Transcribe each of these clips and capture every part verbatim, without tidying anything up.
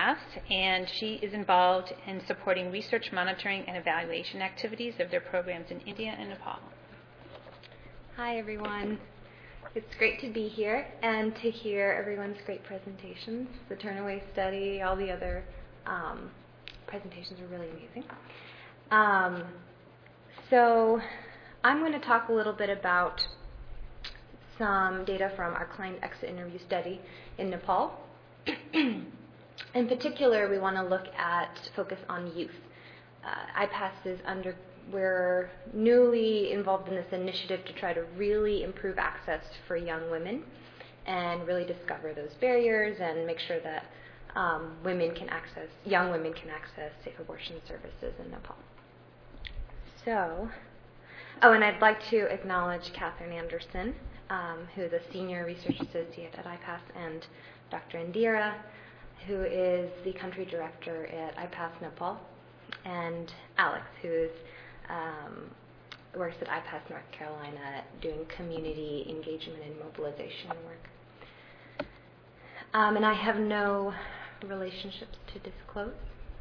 Path, and she is involved in supporting research, monitoring, and evaluation activities of their programs in India and Nepal. Hi, everyone. It's great to be here and to hear everyone's great presentations. The Turnaway study, all the other um, presentations were really amazing. Um, so I'm going to talk a little bit about some data from our client exit interview study in Nepal. In particular, we want to look at focus on youth. Uh, I PASS is under We're newly involved in this initiative to try to really improve access for young women and really discover those barriers and make sure that um, women can access, young women can access safe abortion services in Nepal. So, oh, and I'd like to acknowledge Catherine Anderson, um, who is a senior research associate at I PASS, and Doctor Indira, who is the country director at I PASS Nepal, and Alex, who is Um, works at I PASS North Carolina doing community engagement and mobilization work. Um, and I have no relationships to disclose.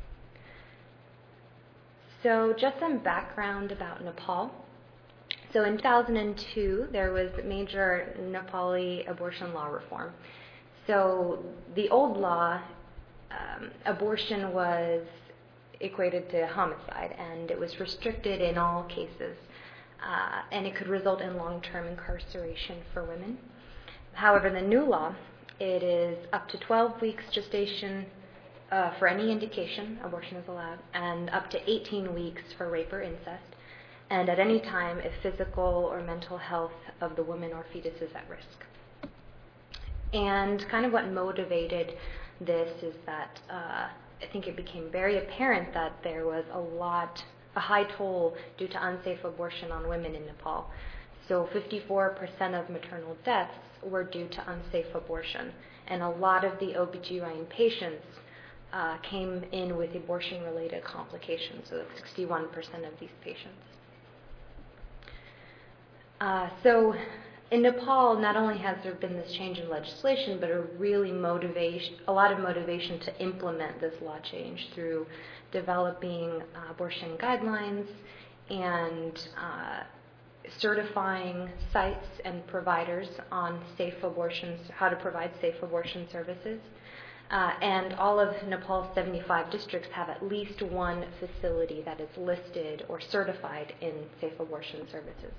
So just some background about Nepal. So in two thousand two, there was major Nepali abortion law reform. So the old law, um, abortion was equated to homicide, and it was restricted in all cases, uh, and it could result in long-term incarceration for women. However, the new law, it is up to twelve weeks gestation uh, for any indication, abortion is allowed, and up to eighteen weeks for rape or incest, and at any time if physical or mental health of the woman or fetus is at risk. And kind of what motivated this is that uh, I think it became very apparent that there was a lot, a high toll due to unsafe abortion on women in Nepal. So fifty-four percent of maternal deaths were due to unsafe abortion, and a lot of the O B G Y N patients uh, came in with abortion-related complications, so that's sixty-one percent of these patients. Uh, so in Nepal, not only has there been this change in legislation, but a really motivation, a lot of motivation to implement this law change through developing uh, abortion guidelines and uh, certifying sites and providers on safe abortions, how to provide safe abortion services. Uh, and all of Nepal's seventy-five districts have at least one facility that is listed or certified in safe abortion services.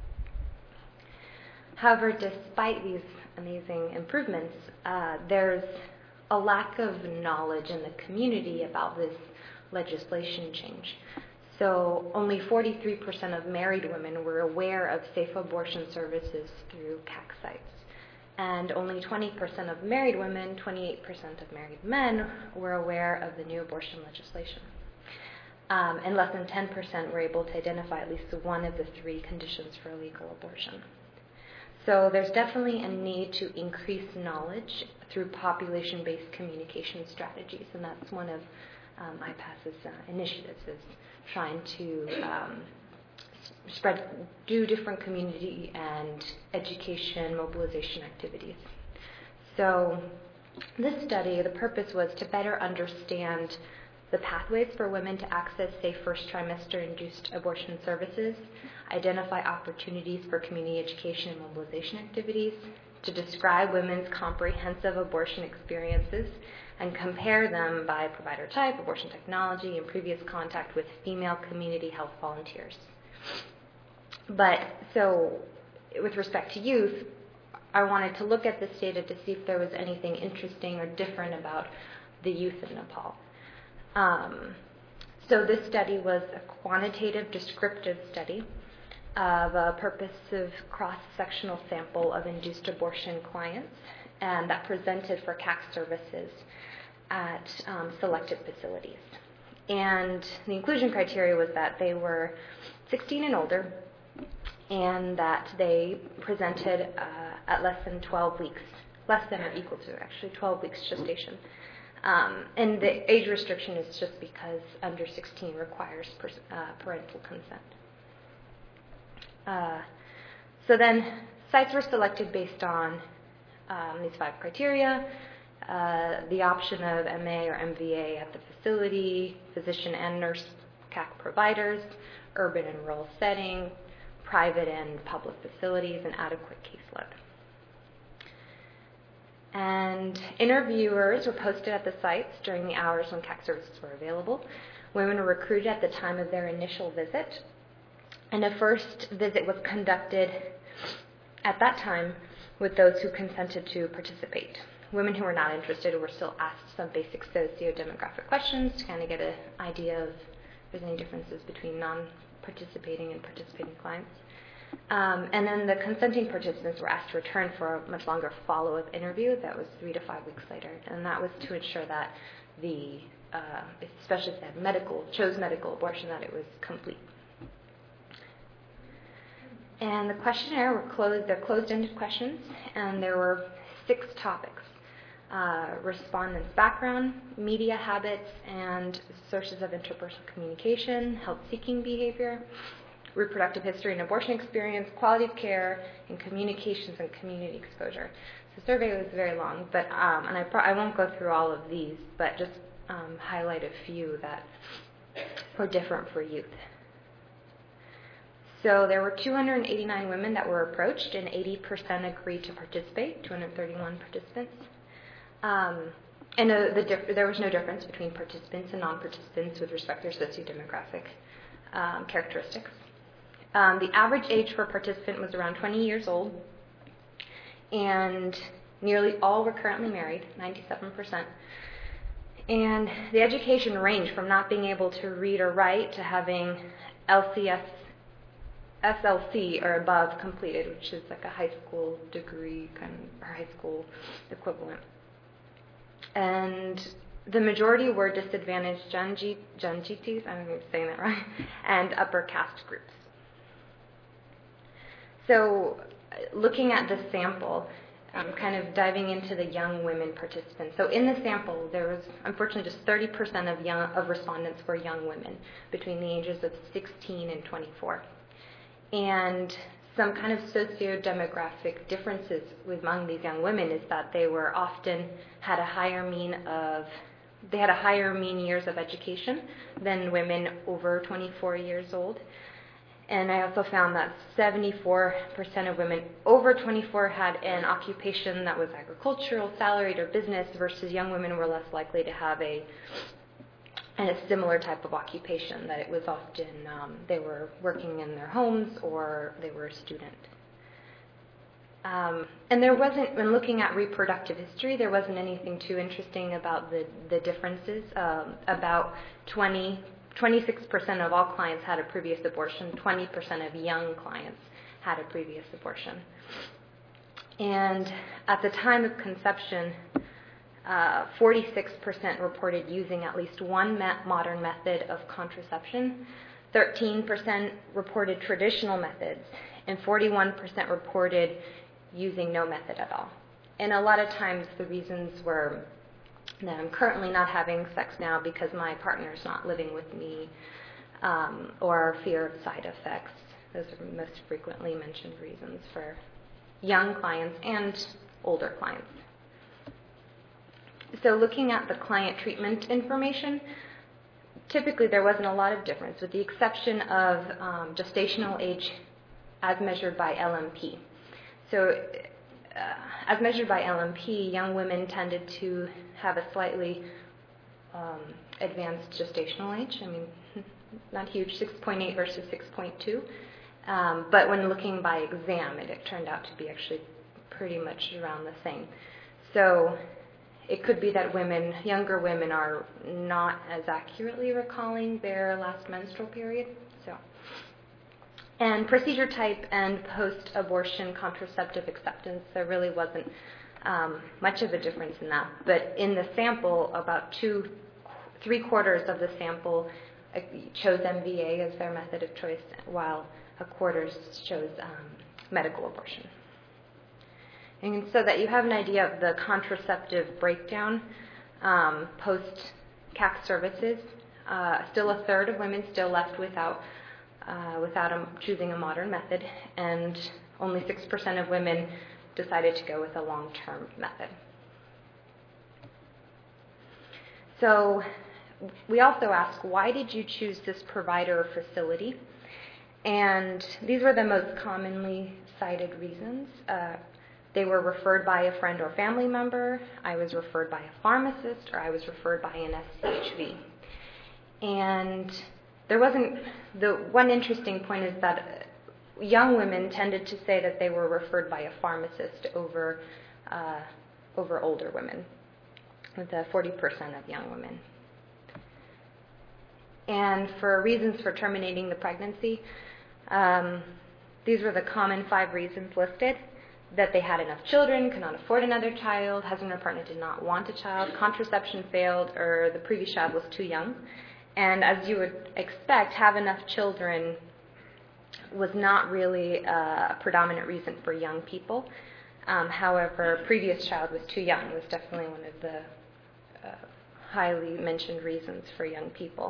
However, despite these amazing improvements, uh, there's a lack of knowledge in the community about this legislation change. So only forty-three percent of married women were aware of safe abortion services through C A C sites. And only twenty percent of married women, twenty-eight percent of married men were aware of the new abortion legislation. Um, and less than ten percent were able to identify at least one of the three conditions for legal abortion. So there's definitely a need to increase knowledge through population-based communication strategies, and that's one of um, I PASS's uh, initiatives, is trying to um, spread, do different community and education mobilization activities. So this study, the purpose was to better understand the pathways for women to access safe first trimester-induced abortion services, identify opportunities for community education and mobilization activities, to describe women's comprehensive abortion experiences, and compare them by provider type, abortion technology, and previous contact with female community health volunteers. But so with respect to youth, I wanted to look at this data to see if there was anything interesting or different about the youth in Nepal. Um, so this study was a quantitative descriptive study of a purposive cross-sectional sample of induced abortion clients, and that presented for C A C services at um, selected facilities. And the inclusion criteria was that they were sixteen and older, and that they presented uh, at less than twelve weeks, less than or equal to actually twelve weeks gestation. Um, and the age restriction is just because under sixteen requires per, uh, parental consent. Uh, so then sites were selected based on um, these five criteria. uh, the option of M A or M V A at the facility, physician and nurse C A C providers, urban and rural setting, private and public facilities, and adequate caseload. And interviewers were posted at the sites during the hours when C A C services were available. Women were recruited at the time of their initial visit, and a first visit was conducted at that time with those who consented to participate. Women who were not interested were still asked some basic socio-demographic questions to kind of get an idea of if there's any differences between non-participating and participating clients. Um, and then the consenting participants were asked to return for a much longer follow-up interview that was three to five weeks later. And that was to ensure that the, uh, especially if they had medical, chose medical abortion, that it was complete. And the questionnaire were closed, they're closed-ended questions, and there were six topics. Uh, respondents' background, media habits and sources of interpersonal communication, health-seeking behavior, reproductive history and abortion experience, quality of care, and communications and community exposure. So the survey was very long, but um, and I, pro- I won't go through all of these, but just um, highlight a few that were different for youth. So there were two hundred eighty-nine women that were approached, and eighty percent agreed to participate, two hundred thirty-one participants. Um, and uh, the diff- there was no difference between participants and non-participants with respect to their socio-demographic um, characteristics. Um, the average age for a participant was around twenty years old, and nearly all were currently married, ninety-seven percent. And the education ranged from not being able to read or write to having L C S, S L C or above completed, which is like a high school degree, kind of, or high school equivalent. And the majority were disadvantaged Janji, Janjitis, I don't know if I'm saying that right, and upper caste groups. So looking at the sample, um, kind of diving into the young women participants. So in the sample, there was unfortunately just thirty percent of young of respondents were young women between the ages of sixteen and twenty-four. And some kind of socio-demographic differences among these young women is that they were often had a higher mean of they had a higher mean years of education than women over twenty-four years old. And I also found that seventy-four percent of women over twenty-four had an occupation that was agricultural, salaried, or business, versus young women were less likely to have a and a similar type of occupation, that it was often um, they were working in their homes or they were a student. Um, and there wasn't, when looking at reproductive history, there wasn't anything too interesting about the, the differences. Um, about twenty, twenty-six percent of all clients had a previous abortion, twenty percent of young clients had a previous abortion. And at the time of conception, Uh, forty-six percent reported using at least one me- modern method of contraception, thirteen percent reported traditional methods, and forty-one percent reported using no method at all. And a lot of times the reasons were that I'm currently not having sex now because my partner's not living with me, um, or fear of side effects. Those are most frequently mentioned reasons for young clients and older clients. So looking at the client treatment information, typically there wasn't a lot of difference, with the exception of um, gestational age as measured by L M P. So uh, as measured by L M P, young women tended to have a slightly um, advanced gestational age. I mean, not huge, six point eight versus six point two. Um, but when looking by exam, it, it turned out to be actually pretty much around the same. So it could be that women, younger women, are not as accurately recalling their last menstrual period. So, and procedure type and post-abortion contraceptive acceptance, there really wasn't um, much of a difference in that. But in the sample, about two, three quarters of the sample uh, chose M V A as their method of choice, while a quarter chose um, medical abortion. And so that you have an idea of the contraceptive breakdown, um, post-C A C services, uh, still a third of women still left without uh, without a, choosing a modern method, and only six percent of women decided to go with a long-term method. So we also asked, why did you choose this provider or facility? And these were the most commonly cited reasons. Uh, they were referred by a friend or family member, I was referred by a pharmacist, or I was referred by an S C H V. And there wasn't, the one interesting point is that young women tended to say that they were referred by a pharmacist over, uh, over older women, with uh, forty percent of young women. And for reasons for terminating the pregnancy, um, these were the common five reasons listed: that they had enough children, could not afford another child, husband or partner did not want a child, contraception failed, or the previous child was too young. And as you would expect, have enough children was not really a predominant reason for young people. Um, however, previous child was too young was definitely one of the uh, highly mentioned reasons for young people.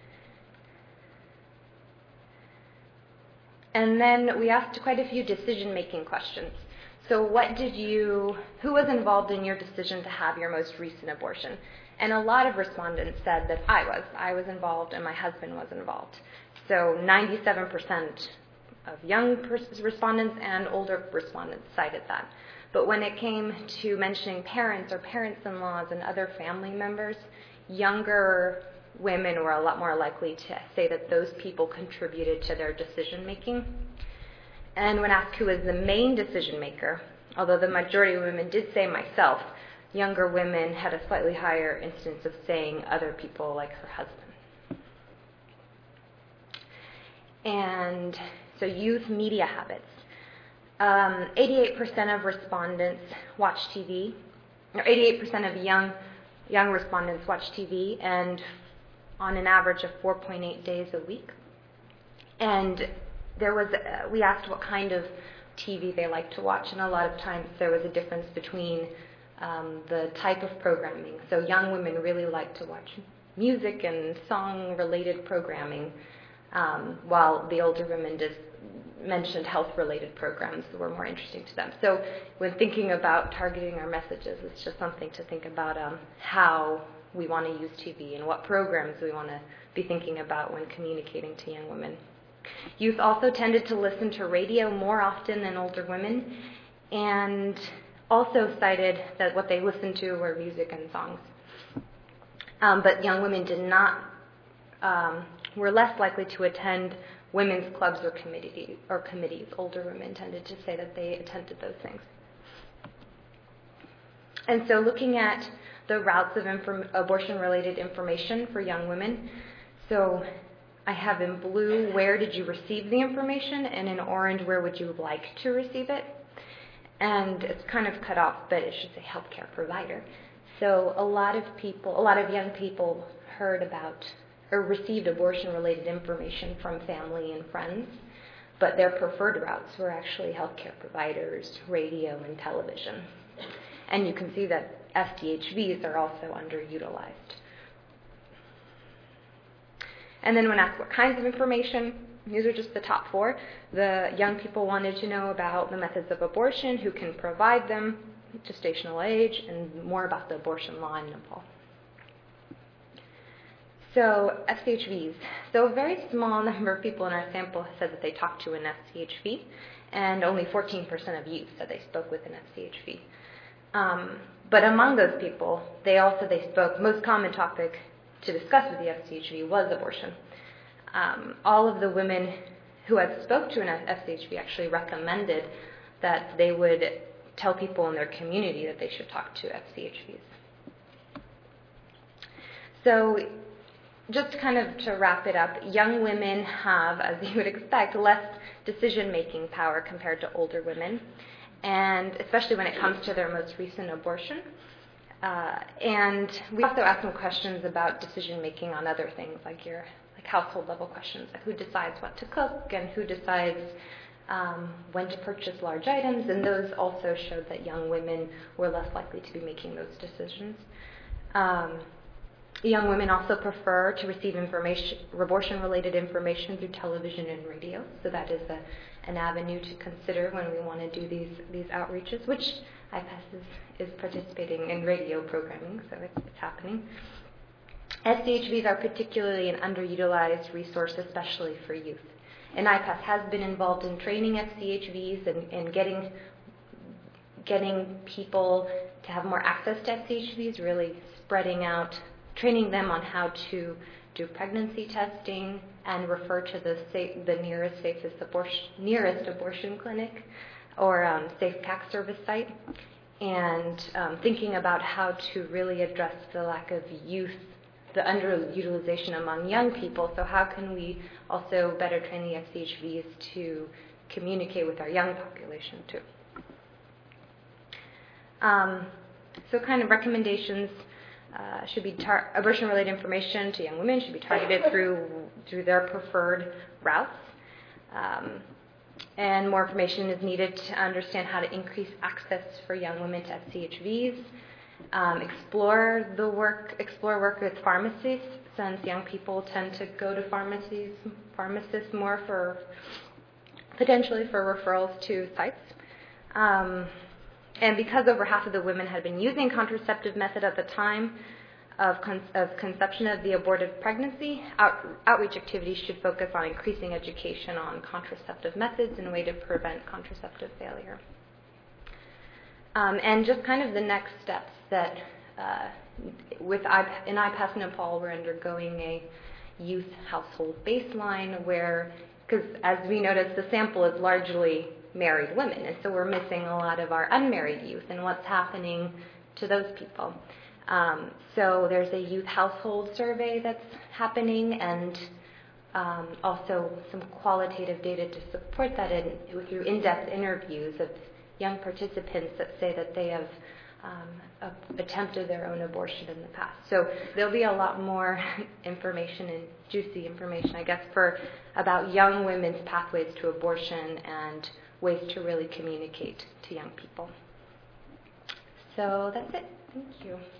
And then we asked quite a few decision-making questions. So what did you, who was involved in your decision to have your most recent abortion? And a lot of respondents said that I was. I was involved and my husband was involved. So ninety-seven percent of young pers- respondents and older respondents cited that. But when it came to mentioning parents or parents-in-laws and other family members, younger women were a lot more likely to say that those people contributed to their decision-making. And when asked who was the main decision-maker, although the majority of women did say myself, younger women had a slightly higher instance of saying other people like her husband. And so youth media habits. Um, eighty-eight percent of respondents watch T V, or eighty-eight percent of young young respondents watch T V, and on an average of four point eight days a week. And there was, uh, we asked what kind of T V they like to watch, and a lot of times there was a difference between um, the type of programming. So young women really like to watch music and song-related programming, um, while the older women just mentioned health-related programs that were more interesting to them. So when thinking about targeting our messages, it's just something to think about um, how we want to use T V and what programs we want to be thinking about when communicating to young women. Youth also tended to listen to radio more often than older women, and also cited that what they listened to were music and songs. Um, but young women did not, um, were less likely to attend women's clubs or committee, or committees. Older women tended to say that they attended those things. And so looking at the routes of inform- abortion-related information for young women, so I have in blue, where did you receive the information, and in orange, where would you like to receive it? And it's kind of cut off, but it should say healthcare provider. So a lot of people, a lot of young people heard about or received abortion-related information from family and friends, but their preferred routes were actually healthcare providers, radio, and television. And you can see that S D H Vs are also underutilized. And then when asked what kinds of information, these are just the top four. The young people wanted to know about the methods of abortion, who can provide them, gestational age, and more about the abortion law in Nepal. So S D H Vs. So a very small number of people in our sample said that they talked to an S D H V, and only fourteen percent of youth said they spoke with an S D H V. Um, but among those people, they also they spoke, most common topic to discuss with the S D H V was abortion. Um, all of the women who had spoke to an S D H V actually recommended that they would tell people in their community that they should talk to S D H Vs. So just kind of to wrap it up, young women have, as you would expect, less decision-making power compared to older women, and especially when it comes to their most recent abortion. Uh, and we also asked them questions about decision-making on other things, like your like household-level questions, like who decides what to cook and who decides um, when to purchase large items, and those also showed that young women were less likely to be making those decisions. Um, Young women also prefer to receive information, abortion-related information through television and radio, so that is a, an avenue to consider when we want to do these these outreaches, which I P E S is, is participating in radio programming, so it's, it's happening. S C H Vs are particularly an underutilized resource, especially for youth. And I PASS has been involved in training S C H Vs and, and getting getting people to have more access to S C H Vs, really spreading out, training them on how to do pregnancy testing and refer to the safe, the nearest safest abortion, nearest abortion clinic or um, safe C A C service site, and um, thinking about how to really address the lack of youth, the underutilization among young people. So how can we also better train the S C H Vs to communicate with our young population too? Um, so kind of recommendations uh, should be tar- abortion-related information to young women should be targeted through through their preferred routes. Um, and more information is needed to understand how to increase access for young women to S C H Vs. Um, explore the work, explore work with pharmacists, since young people tend to go to pharmacies, pharmacists more for potentially for referrals to sites. Um, and because over half of the women had been using contraceptive method at the time of, con- of conception of the aborted pregnancy, out- outreach activities should focus on increasing education on contraceptive methods and a way to prevent contraceptive failure. Um, and just kind of the next steps that uh, with I, in I PASS Nepal, we're undergoing a youth household baseline where, because as we noticed, the sample is largely married women, and so we're missing a lot of our unmarried youth and what's happening to those people. Um, so there's a youth household survey that's happening, and um, also some qualitative data to support that in, through in-depth interviews of young participants that say that they have um, attempted their own abortion in the past. So there'll be a lot more information and juicy information, I guess, for about young women's pathways to abortion and ways to really communicate to young people. So that's it. Thank you.